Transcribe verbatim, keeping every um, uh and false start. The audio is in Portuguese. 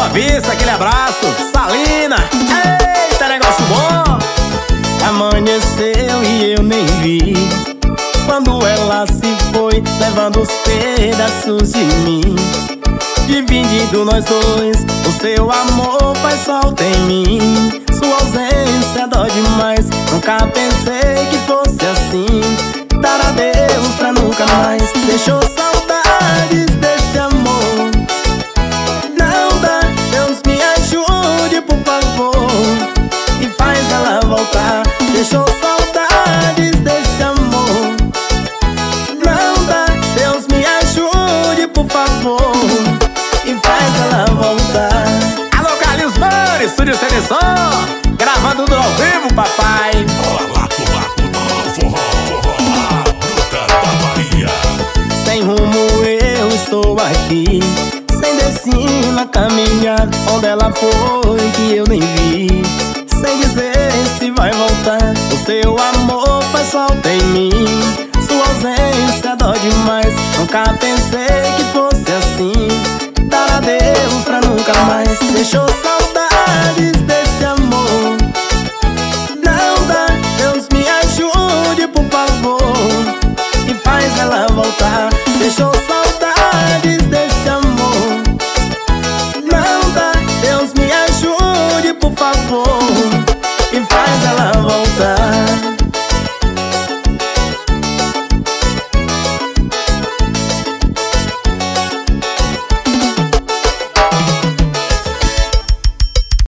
Vista, aquele abraço. Salina, eita, negócio bom. Amanheceu e eu nem vi quando ela se foi, levando os pedaços de mim. Dividindo nós dois, o seu amor faz falta em mim. Sua ausência dói demais, nunca pensei que fosse assim. Dar adeus pra nunca mais, deixou saudades desse amor. Não dá, Deus me ajude por favor, e faz ela voltar. Deixou saudades desse amor. Não dá, Deus me ajude por favor, e faz ela voltar. Alô, Carlinhos Mano, Estúdio C D Som, gravando tudo ao vivo, papai. Sem rumo eu estou aqui, sem destino a caminhar. Onde ela foi que eu nem vi, sem dizer se vai voltar. O seu amor faz falta em mim. Sua ausência dói demais, nunca pensei que fosse assim. Dar adeus pra nunca mais, deixou saudades desse amor. Não dá, Deus me ajude por favor, e faz ela voltar. Deixou saudades desse amor. Não dá, Deus me ajude por favor,